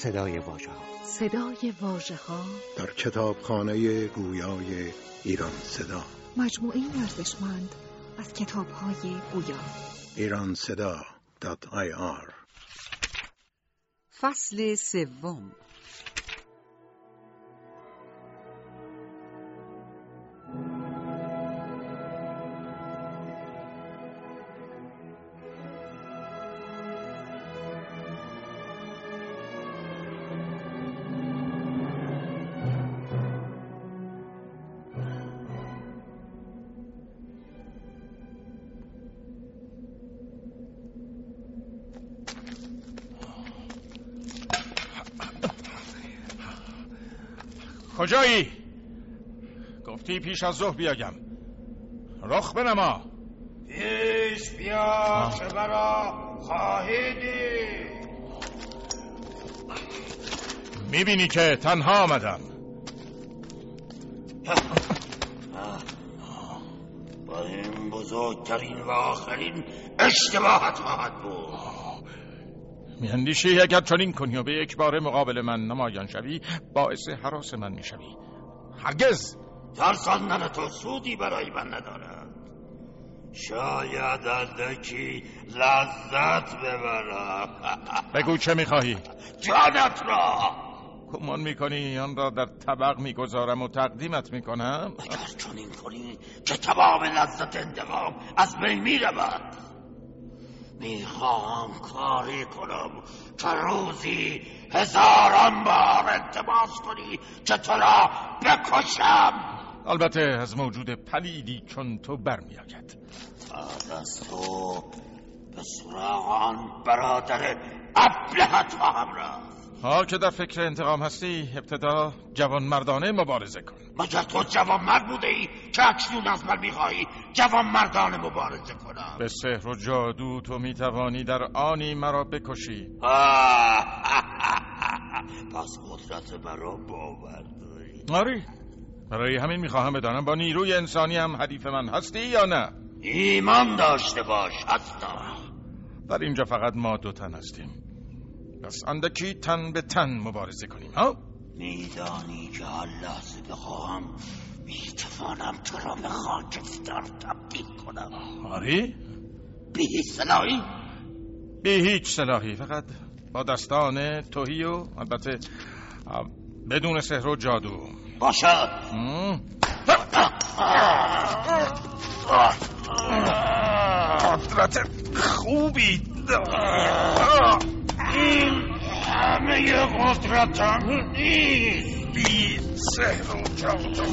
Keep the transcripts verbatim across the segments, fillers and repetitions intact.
صدای واژه ها. صدای واژه ها در کتابخانه گویای ایران صدا. مجموعه ارزشمند از کتاب‌های گویا. ایران صدا دات آی آر. فصل سوم. کجایی؟ گفتی پیش از ظهر بیایم. رخ بنما. پیش بیا که برا خواهی دید. میبینی که تنها آمدم. با این بزرگترین و آخرین اشتباهت خواهد بود. میاندیشی اگر چنین کنی و به یک بار مقابل من نمایان شوی باعث هراس من میشوی. هرگز ترساندن تو سودی برای من ندارد. شاید اندکی لذت ببرم. بگو چه میخواهی؟ جانت را. گمان میکنی آن را در طبق میگذارم و تقدیمت میکنم؟ اگر چنین کنی که تمام لذت انتقام از بین میرود. میخواهم کاری کنم که روزی هزاران بار التماس کنی که تو را بکشم. البته از موجود پلیدی چون تو برمیآید. بعد از تو به سراغ آن برادر ابلهت خواهم رفت. حال که در فکر انتقام هستی ابتدا جوان مردانه مبارزه کن. مگر تو جوان مرد بوده ای که اکنون از من میخواهی جوان مردانه مبارزه کنم؟ به سحر و جادو تو میتوانی در آنی مرا بکشی. پس قدرت مرا باور داری؟ آری، برای همین میخواهم بدانم با نیروی انسانی هم حریف من هستی یا نه؟ ایمان داشته باش هستم. در اینجا فقط ما دو تن هستیم، پس اندکی تن به تن مبارزه کنیم. ها؟ میدانی که هر لحظه بخواهم میتوانم تو را به خاکستر تبدیل کنم. آری؟ بی هیچ سلاحی؟ بی هیچ سلاحی، فقط با دستان توهی و البته بدون سحر و جادو. باشد. قدرت خوبی این همه قدرتم نیست. بی سحر و جادو.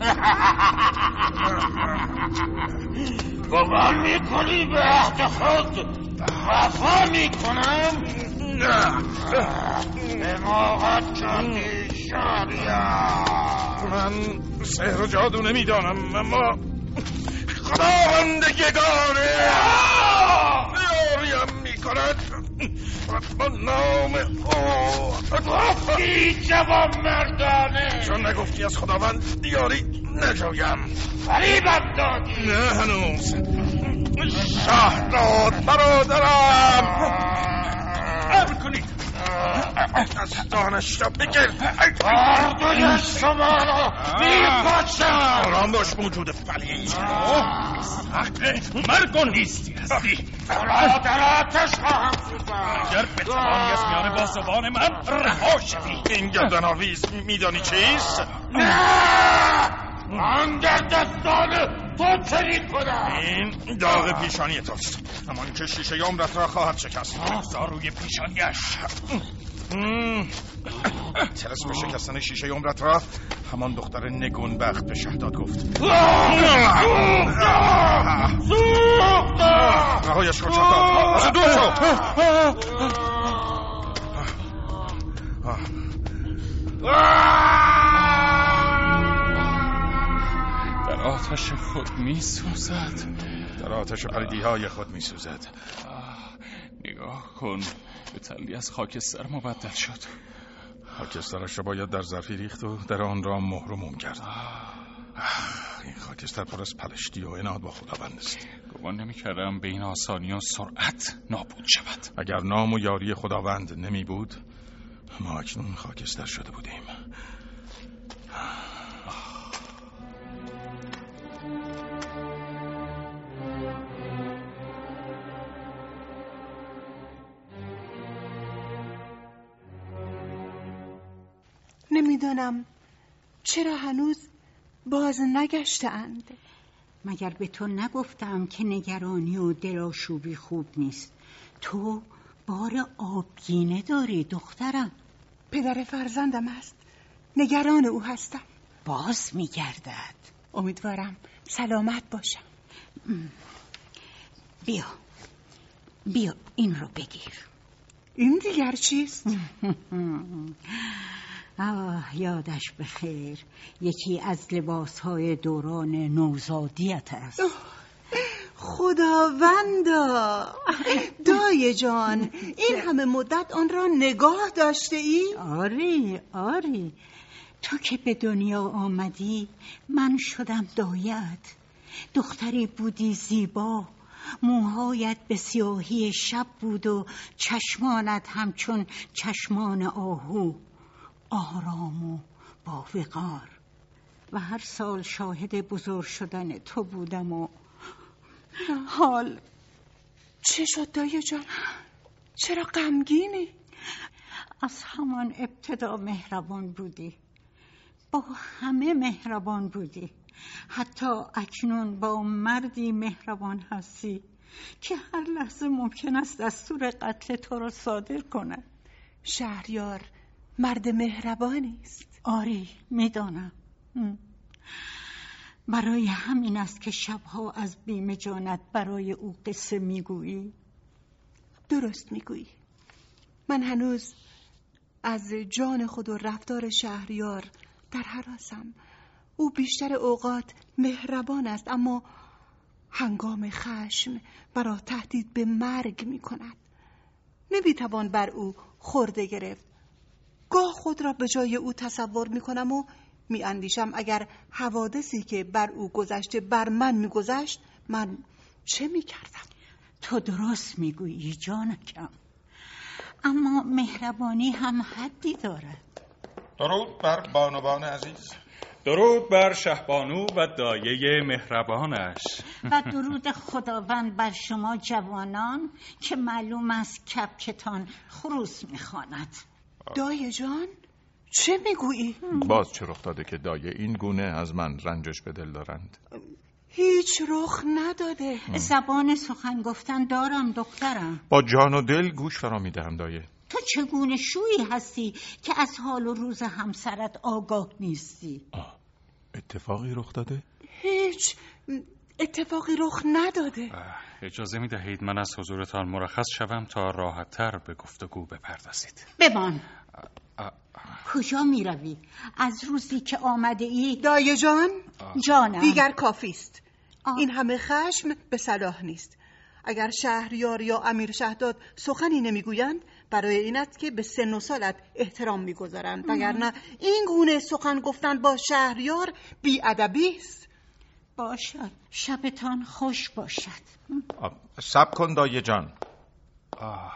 گمان میکنی به عهد خود وفا میکنم؟ نه، به موقع کردی شاریم. من سحر و جادو نمیدانم، اما خداوند یگانه یاریم میکند با نام او. گفتی جوان مردانه، چون نگفتی از خداوند دیاری نجویم. فریبم دادی. نه هنوز. شهرزاد برادرم، امر کنید دستانش را بگیر. اردوی شما را میپاشم. آرام باش موجود پلید. مرگ و نیستی هستی. را در آتش خواهم سوزن. اگر بتوانی از میان بازوان من رها شوی. این گردن‌آویز میدانی چیست؟ نه، من در دستان تو چنین کنم. این داغ پیشانی توست، همان که شیشه عمرت را خواهد شکست. زاروی پیشانیش. طلسم شکستن شیشه عمرت را همان دختر نگونبخت به شهداد گفت. سوخت رهایش کن شهداد، از دور شو. در آتش خود می سوزد. در آتش پریدی های خود می سوزد. نگاه کن، به تلی از خاکستر مبدل شد. خاکسترش را باید در ظرفی ریخت و در آن را مهر و موم کرد. این خاکستر پر از پلشتی و عناد با خداوند است. گمان نمی کردم به این آسانی و سرعت نابود شود. اگر نام و یاری خداوند نمی بود ما اکنون خاکستر شده بودیم. نمیدانم چرا هنوز باز نگشتند. مگر به تو نگفتم که نگرانی و دلاشوبی خوب نیست؟ تو بار آبگینه داری دخترم. پدر فرزندم است، نگران او هستم. باز میگردد. امیدوارم سلامت باشم. بیا بیا این رو بگیر. این دیگر چیست؟ آه یادش بخیر، یکی از لباسهای دوران نوزادیت است. خداوندا، دایه جان، این همه مدت آن را نگاه داشته ای؟ آری آری، تو که به دنیا آمدی من شدم دایت. دختری بودی زیبا، موهایت به سیاهی شب بود و چشمانت همچون چشمان آهو، آرام و با وقار. و هر سال شاهد بزرگ شدن تو بودم و حال چه شد دایه جان؟ چرا غمگینی؟ از همان ابتدا مهربان بودی، با همه مهربان بودی. حتی اکنون با مردی مهربان هستی که هر لحظه ممکن است دستور قتل تو را صادر کند. شهریار مرد مهربانی است. آری میدانم. برای همین است که شبها از بیم جانت برای او قصه میگویی. درست میگویی. من هنوز از جان خود و رفتار شهریار در هراسم. او بیشتر اوقات مهربان است، اما هنگام خشم برای تهدید به مرگ میکند. نمیتوان بر او خورده گرفت. گاه خود را به جای او تصور میکنم و میاندیشم اگر حوادثی که بر او گذشته بر من میگذشت، من چه میکردم؟ تو درست میگویی جانکم، اما مهربانی هم حدی دارد. درود بر بانوان عزیز. درود بر شهبانو و دایه مهربانش. و درود خداوند بر شما جوانان که معلوم است کبکتان خروس میخواند. دایه جان چه میگویی؟ باز چه رخ داده که دایه این گونه از من رنجش به دل دارند؟ هیچ رخ نداده. زبان سخن گفتن دارم دخترم. با جان و دل گوش فرا میدهم دایه. تو چگونه شویی هستی که از حال و روز همسرت آگاه نیستی؟ آه. اتفاقی رخ داده؟ هیچ اتفاقی رخ نداده. اجازه می دهید من از حضورتان مرخص شوم تا راحت تر به گفتگو بپردازید. بمان. کجا می روی؟ از روزی که آمده ای؟ دایه جان جانم دیگر کافی است. این همه خشم به صلاح نیست. اگر شهریار یا امیر شهداد سخنی نمیگویند برای این است که به سن و سالت احترام میگذارند، وگرنه این گونه سخن گفتن با شهریار بی‌ادبی است. باشد، شبتان خوش باشد. صبر کن دایه جان. آه.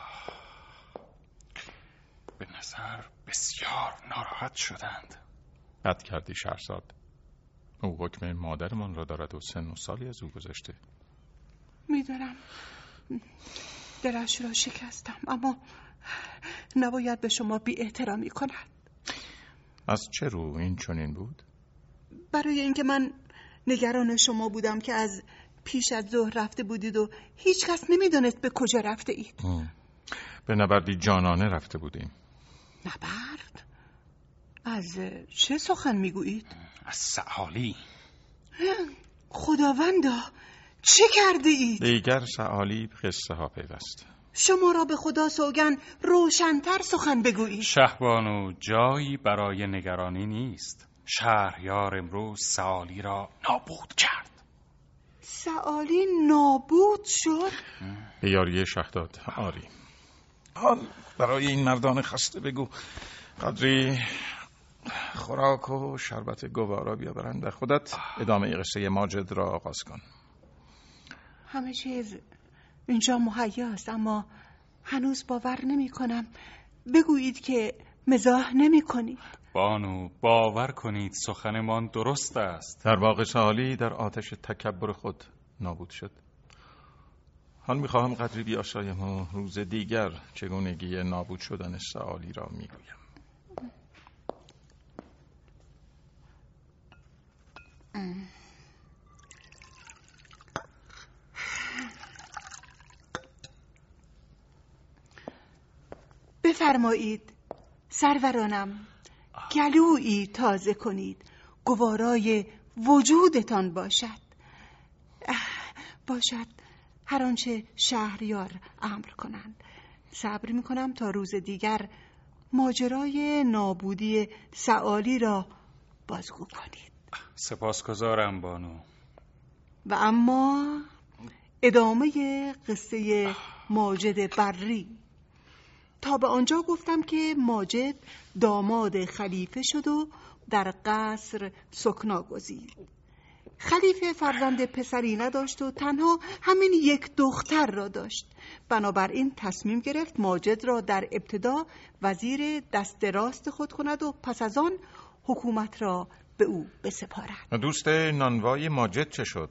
به نظر بسیار ناراحت شدند. بد کردی شهرزاد. او حکم مادرمان را دارد و سن و سالی از او گذشته. میدارم دلش را شکستم، اما نباید به شما بی احترامی کند. از چه رو این چنین بود؟ برای اینکه من نگران شما بودم که از پیش از ظهر رفته بودید و هیچ کس نمیدانست به کجا رفته اید. به نبردی جانانه رفته بودیم. نبرد؟ از چه سخن میگویید؟ از سعالی. خداوندا چه کرده اید؟ دیگر سعالی قصه ها پیوست. شما را به خدا سوگن روشن‌تر سخن بگویید. شهبانو جایی برای نگرانی نیست. شهریار امروز سعالی را نابود کرد. سعالی نابود شد؟ به یاری شهداد. آری. حال برای این مردان خسته بگو قدری خوراک و شربت گوارا بیاورند و خودت ادامه قصه ماجد را آغاز کن. همه چیز اینجا مهیا است، اما هنوز باور نمی کنم. بگویید که مزاح نمی کنید. بانو باور کنید سخنمان درست است. در واقع سالی در آتش تکبر خود نابود شد. حال میخواهم قدری بیاشایم و روز دیگر چگونگی نابود شدن سالی را میگویم. بفرمایید سرورانم، گلویی تازه کنید، گوارای وجودتان باشد. باشد هر آنچه شهریار امر کنند. صبر میکنم تا روز دیگر ماجرای نابودی سعالی را بازگو کنید. سپاسگزارم بانو. و اما ادامه قصه ماجد بری. تا به آنجا گفتم که ماجد داماد خلیفه شد و در قصر سکنا گزید. خلیفه فرزند پسری نداشت و تنها همین یک دختر را داشت. بنابراین تصمیم گرفت ماجد را در ابتدا وزیر دست راست خود کند و پس از آن حکومت را به او بسپارد. دوست نانوای ماجد چه شد؟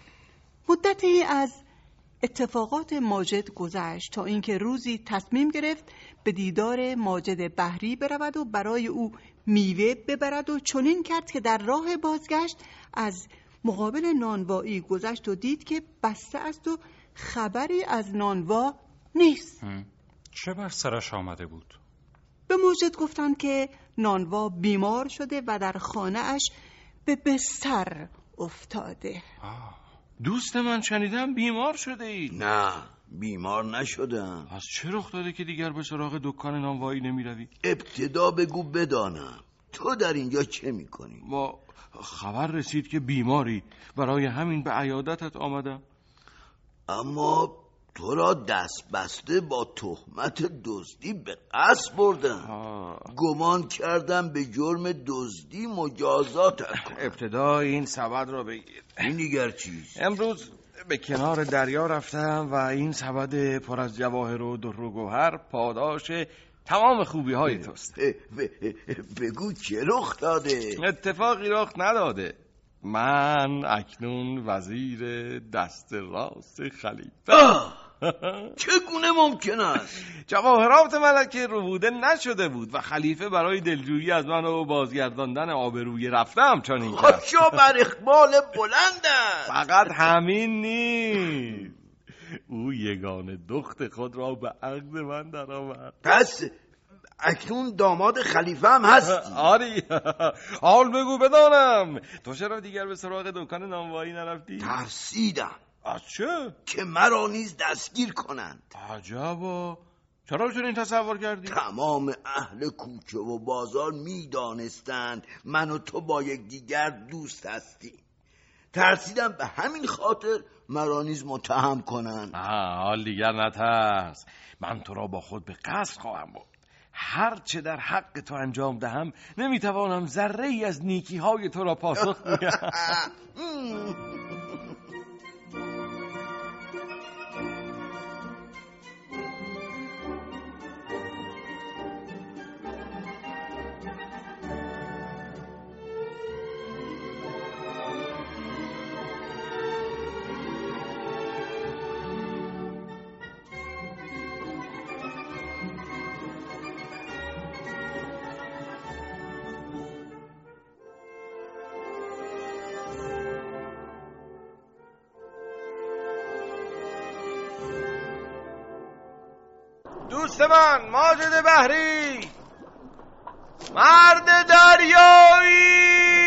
مدتی از اتفاقات ماجد گذشت تا اینکه روزی تصمیم گرفت به دیدار ماجد بحری برود و برای او میوه ببرد و چنین کرد که در راه بازگشت از مقابل نانوایی گذشت و دید که بسته است و خبری از نانوا نیست. چه بر سرش آمده بود؟ به ماجد گفتند که نانوا بیمار شده و در خانه اش به بستر افتاده. آه. دوست من شنیدم بیمار شده ای. نه بیمار نشدم. از چه رخ داده که دیگر به سراغ دکان نانوایی نمی روی؟ ابتدا بگو بدانم تو در اینجا چه می کنی؟ ما خبر رسید که بیماری، برای همین به عیادتت آمدم. اما تو را دست بسته با تهمت دزدی به قصد بردم. گمان کردم به جرم دزدی مجازات کنم. ابتدا این سبد را بگیر. این دیگر چیز؟ امروز به کنار دریا رفتم و این سبد پر از جواهر و در و گوهر پاداش تمام خوبی های توست. بگو چه رخ داده؟ اتفاقی رخ نداده. من اکنون وزیر دست راست خلیفه. چگونه ممکن است؟ جواهرات ملکه ربوده نشده بود و خلیفه برای دلجویی از من و بازگرداندن آبروی رفتم چنین کرد. خاشا بر اقبال بلند است. فقط همین نیست، او یگانه دخت خود را به عقد من در آورد. پس اکنون داماد خلیفه هم هستی؟ آری. حال بگو بدانم تو چرا دیگر به سراغ دکان نانوایی نرفتی؟ ترسیدم. از چه؟ که مرا نیز دستگیر کنند. عجبا، چرا چنین تصور کردی؟ تمام اهل کوچه و بازار می دانستند من و تو با یک دیگر دوست هستی. ترسیدم به همین خاطر مرا نیز متهم کنند. حال دیگر نترس، من تو را با خود به قصد خواهم برد. هر چه در حق تو انجام دهم نمیتوانم ذره ای از نیکی های تو را پاسخ بدهم. دوست من ماجد بحری، مرد دریایی.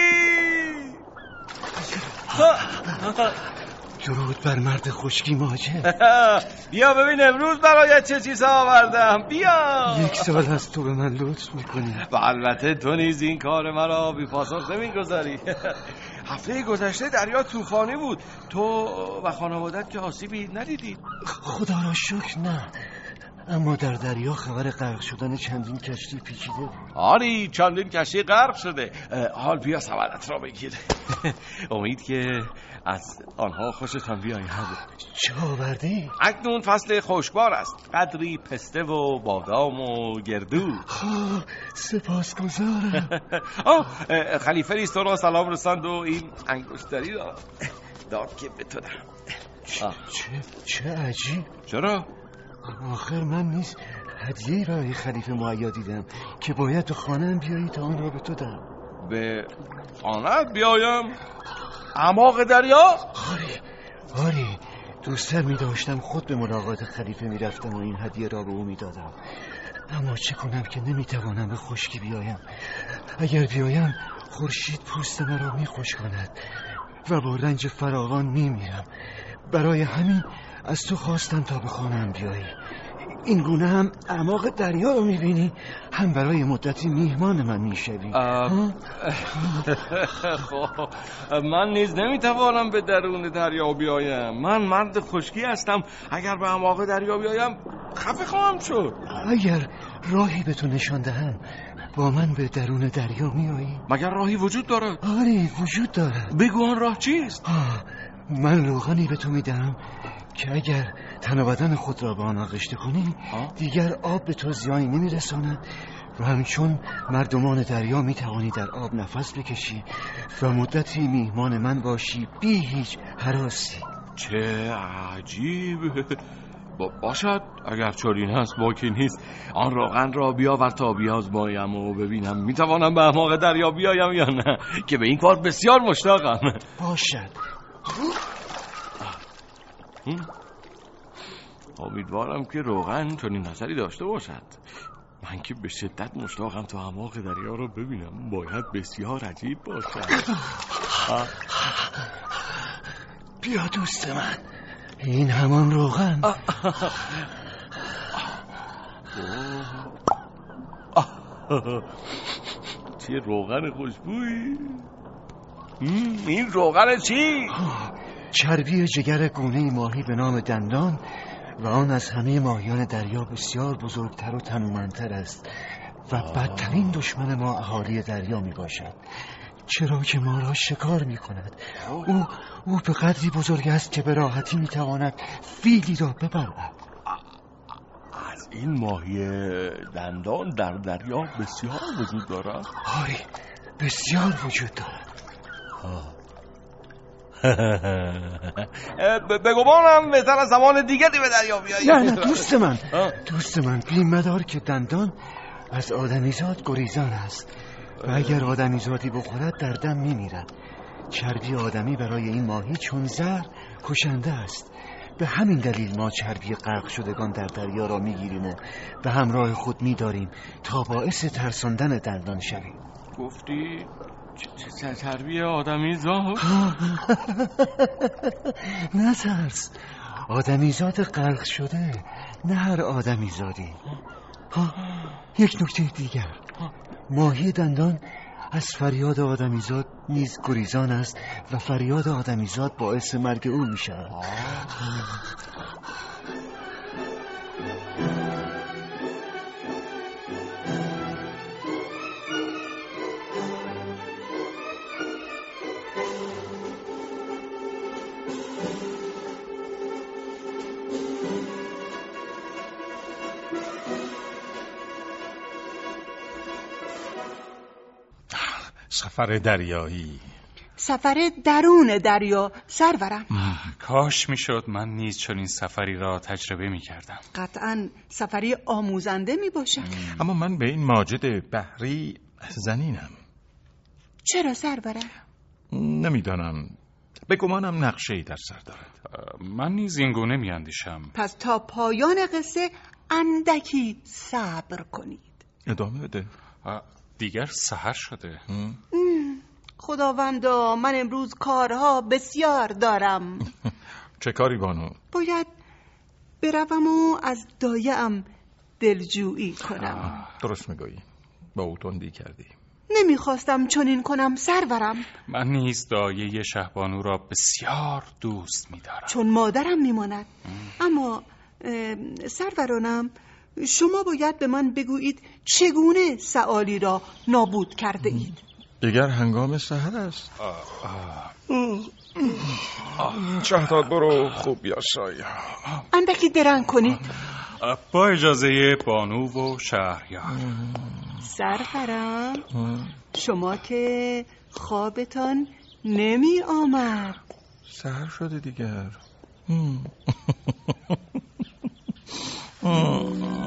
درود بر مرد خشکی ماجد. بیا ببین امروز برایت چه چیزا آوردم. بیا. یک سال از تو به من لطف میکنی و البته تو نیز این کار مرا بی پاسخ نمیگذاری. هفته گذشته دریا طوفانی بود، تو و خانوادت که آسیبی ندیدید؟ خدا را شکر نه. اما در دریا خبر غرق شدن چندین کشتی پیچیده بود. آری چندین کشتی غرق شده. حال بیا سبدت را بگیر. امید که از آنها خوشتان بیاید. چه آوردی؟ اکنون فصل خوشبار است. قدری پسته و بادام و گردو. خب سپاسگزارم. آه خلیفه ریست را سلام رساند و این انگشتری را داد که به تو دهم. چه چه عجیب. چرا؟ آخر من نیز هدیه‌ای برای خلیفه مهیا دیدم که باید تو خانه‌ام بیایی تا آن را به تو دهم. به خانه‌ات بیایم؟ اعماق دریا؟ آری آری دوست‌تر می داشتم خود به ملاقات خلیفه می رفتم و این هدیه را به او می دادم، اما چه کنم که نمی توانم به خشکی بیایم. اگر بیایم خورشید پوست مرا می خشکاند و با رنج فراوان می میرم. برای همین از تو خواستم تا به خانه‌ام بیایی. این گونه هم اعماق دریا رو میبینی، هم برای مدتی میهمان من میشوی. خب من نیز نمیتوانم به درون دریا بیایم. من مرد خشکی هستم. اگر به اعماق دریا بیایم خفه خواهم شد. اگر راهی به تو نشان دهم با من به درون دریا میایی؟ مگر راهی وجود دارد؟ آره وجود دارد. بگو آن راه چیست؟ آه من روغنی به تو میدم که اگر تن و بدن خود را به آن آغشته کنی دیگر آب به تو زیانی نمیرساند و همچون مردمان دریا میتوانی در آب نفس بکشی و مدتی میهمان من باشی بی هیچ هراسی. چه عجیب. باشد اگر چنین هست باکی نیست. آن روغن را بیاور تا بیازمایم و ببینم میتوانم به اعماق دریا بیایم یا نه، که به این کار بسیار مشتاقم. باشد. امیدوارم که روغن چنین نظری داشته باشد. من که به شدت مشتاقم تا اعماق دریا رو ببینم. باید بسیار عجیب باشد. بیا دوست من، این همان روغن. چه روغن خوشبویی. این روغن چی؟ چربی جگر گونه ماهی به نام دندان و آن از همه ماهیان دریا بسیار بزرگتر و تنومندتر است و بدترین دشمن ما اهالی دریا می باشد، چرا که ما را شکار می کند. او, او به قدری بزرگ است که به راحتی می تواند فیلی را ببرد. از این ماهی دندان در دریا بسیار وجود دارد؟ آری بسیار وجود دارد. بگمانم بهتر از زمان دیگری به دریا بیایی. نه نه دوست من دوست من بی مدار که دندان از آدمیزاد گریزان است و اگر آدمیزادی بخورد در دم میمیرد. چربی آدمی برای این ماهی چون زهر کشنده است. به همین دلیل ما چربی غرق شدگان در دریا را میگیریم و به همراه خود میداریم تا باعث ترساندن دندان شویم. گفتی چه چربی آدمی زاد؟ نه ترس، آدمی زاد غرق شده، نه هر آدمی زادی. یک نکته دیگر، ماهی دندان از فریاد آدمی زاد نیز گریزان است و فریاد آدمی زاد باعث مرگ او می شود. سفر دریایی، سفر درون دریا سرورم. کاش میشد من نیز چنین سفری را تجربه میکردم. قطعاً سفری آموزنده میباشد. اما من به این ماجد بحری زنینم. چرا سرورم؟ نمیدانم، به گمانم نقشه‌ای در سر دارد. من نیز این گونه میاندیشم. پس تا پایان قصه اندکی صبر کنید. ادامه بده. دیگر سحر شده. خداوندا من امروز کارها بسیار دارم. چه کاری بانو؟ باید بروم و از دایه‌ام دلجویی کنم. درست میگویی، با او تندی کردی. نمیخواستم چنین کنم سرورم. من نیز دایه شهبانو را بسیار دوست می‌دارم، چون مادرم میماند. اما سرورانم شما باید به من بگویید چگونه سعالی را نابود کرده اید. دیگر هنگام سحر است. شهداد برو خوب بیاسای. اندکی درنگ کنید. با اجازه بانو و شهریار. سرورم شما که خوابتان نمی آمد. سحر شده دیگر.